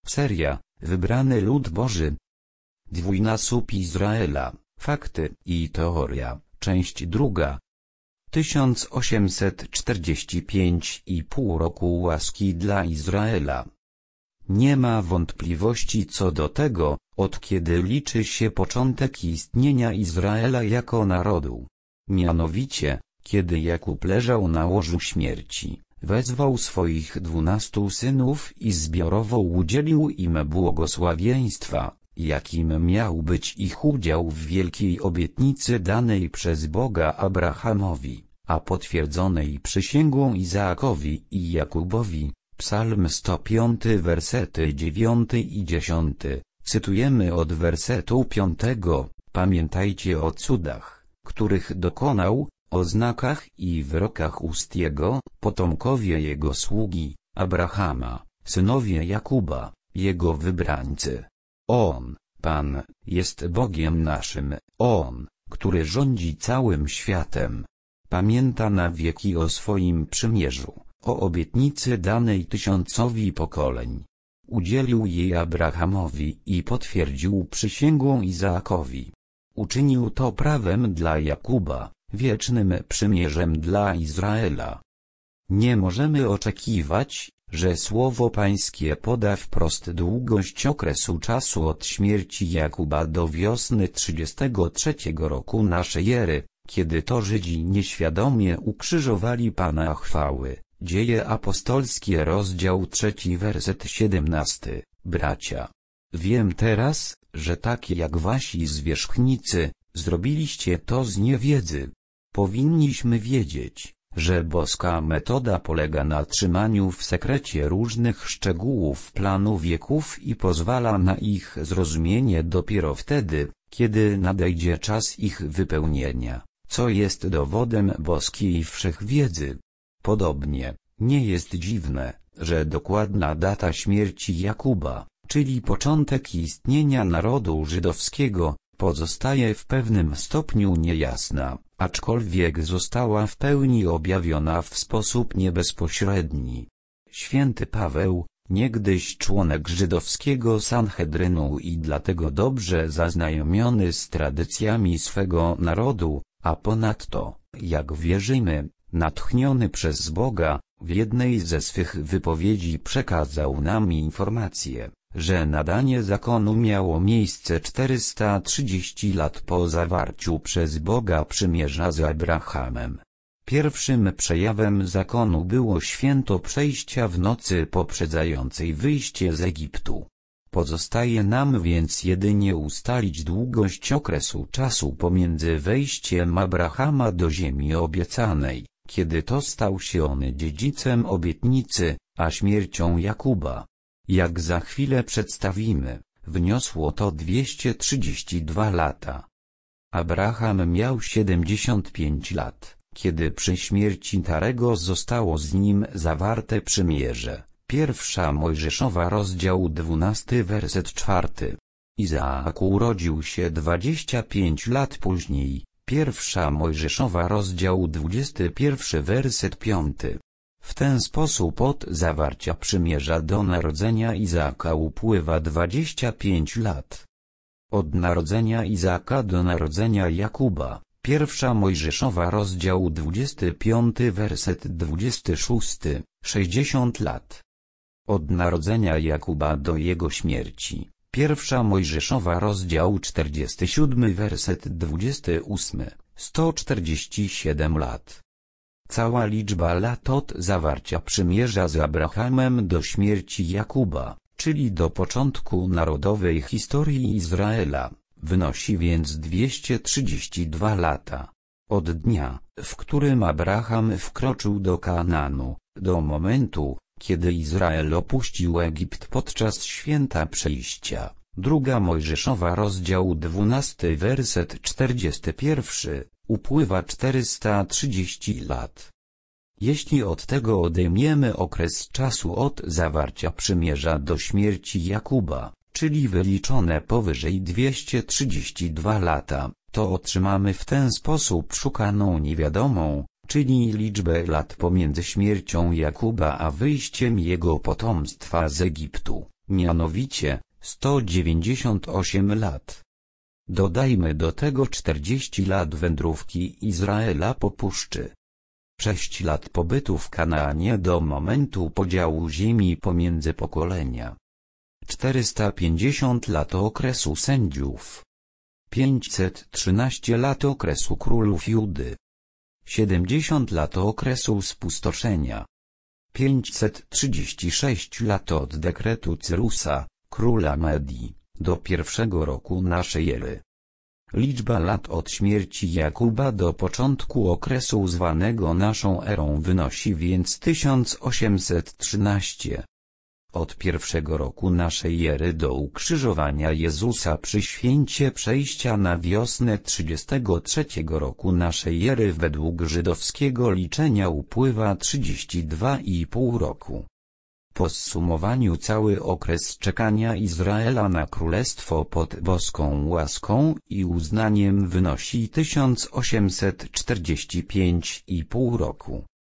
Seria, Wybrany lud Boży. Dwójnasób Izraela, fakty i teoria, część druga. 1845,5 roku łaski dla Izraela. Nie ma wątpliwości co do tego, od kiedy liczy się początek istnienia Izraela jako narodu. Mianowicie, kiedy Jakub leżał na łożu śmierci, wezwał swoich 12 synów i zbiorowo udzielił im błogosławieństwa, jakim miał być ich udział w wielkiej obietnicy danej przez Boga Abrahamowi, a potwierdzonej przysięgą Izaakowi i Jakubowi. Psalm 105 wersety 9 i 10, cytujemy od wersetu 5. Pamiętajcie o cudach, których dokonał, o znakach i wyrokach ust Jego, potomkowie Jego sługi, Abrahama, synowie Jakuba, Jego wybrańcy. On, Pan, jest Bogiem naszym, On, który rządzi całym światem. Pamięta na wieki o swoim przymierzu, o obietnicy danej tysiącowi pokoleń. Udzielił jej Abrahamowi i potwierdził przysięgą Izaakowi. Uczynił to prawem dla Jakuba, wiecznym przymierzem dla Izraela. Nie możemy oczekiwać, że słowo Pańskie poda wprost długość okresu czasu od śmierci Jakuba do wiosny 33 roku naszej ery, kiedy to Żydzi nieświadomie ukrzyżowali Pana chwały. Dzieje apostolskie rozdział 3 werset 17. Bracia, wiem teraz, że tak jak wasi zwierzchnicy, zrobiliście to z niewiedzy. Powinniśmy wiedzieć, że boska metoda polega na trzymaniu w sekrecie różnych szczegółów planu wieków i pozwala na ich zrozumienie dopiero wtedy, kiedy nadejdzie czas ich wypełnienia, co jest dowodem boskiej wszechwiedzy. Podobnie, nie jest dziwne, że dokładna data śmierci Jakuba, czyli początek istnienia narodu żydowskiego, pozostaje w pewnym stopniu niejasna, aczkolwiek została w pełni objawiona w sposób niebezpośredni. Święty Paweł, niegdyś członek żydowskiego Sanhedrynu i dlatego dobrze zaznajomiony z tradycjami swego narodu, a ponadto, jak wierzymy, natchniony przez Boga, w jednej ze swych wypowiedzi przekazał nam informację, że nadanie zakonu miało miejsce 430 lat po zawarciu przez Boga przymierza z Abrahamem. Pierwszym przejawem zakonu było święto przejścia w nocy poprzedzającej wyjście z Egiptu. Pozostaje nam więc jedynie ustalić długość okresu czasu pomiędzy wejściem Abrahama do ziemi obiecanej, kiedy to stał się on dziedzicem obietnicy, a śmiercią Jakuba. Jak za chwilę przedstawimy, wyniosło to 232 lata. Abraham miał 75 lat, kiedy przy śmierci Tarego zostało z nim zawarte przymierze. Pierwsza Mojżeszowa rozdział 12 werset 4. Izaak urodził się 25 lat później. Pierwsza Mojżeszowa rozdział 21 werset 5. W ten sposób od zawarcia przymierza do narodzenia Izaaka upływa 25 lat. Od narodzenia Izaaka do narodzenia Jakuba, pierwsza Mojżeszowa rozdział 25 werset 26, 60 lat. Od narodzenia Jakuba do jego śmierci, pierwsza Mojżeszowa rozdział 47 werset 28, 147 lat. Cała liczba lat od zawarcia przymierza z Abrahamem do śmierci Jakuba, czyli do początku narodowej historii Izraela, wynosi więc 232 lata. Od dnia, w którym Abraham wkroczył do Kanaanu, do momentu, kiedy Izrael opuścił Egipt podczas święta przejścia. Druga Mojżeszowa rozdział 12 werset 41, upływa 430 lat. Jeśli od tego odejmiemy okres czasu od zawarcia przymierza do śmierci Jakuba, czyli wyliczone powyżej 232 lata, to otrzymamy w ten sposób szukaną niewiadomą, czyli liczbę lat pomiędzy śmiercią Jakuba a wyjściem jego potomstwa z Egiptu. mianowicie 198 lat. Dodajmy do tego 40 lat wędrówki Izraela po puszczy. 6 lat pobytu w Kanaanie do momentu podziału ziemi pomiędzy pokolenia. 450 lat okresu sędziów. 513 lat okresu królów Judy. 70 lat okresu spustoszenia. 536 lat od dekretu Cyrusa, króla Medii, do pierwszego roku naszej ery. Liczba lat od śmierci Jakuba do początku okresu zwanego naszą erą wynosi więc 1813. Od pierwszego roku naszej ery do ukrzyżowania Jezusa przy święcie przejścia na wiosnę 33 roku naszej ery według żydowskiego liczenia upływa 32,5 roku. Po zsumowaniu cały okres czekania Izraela na królestwo pod boską łaską i uznaniem wynosi 1845,5 roku.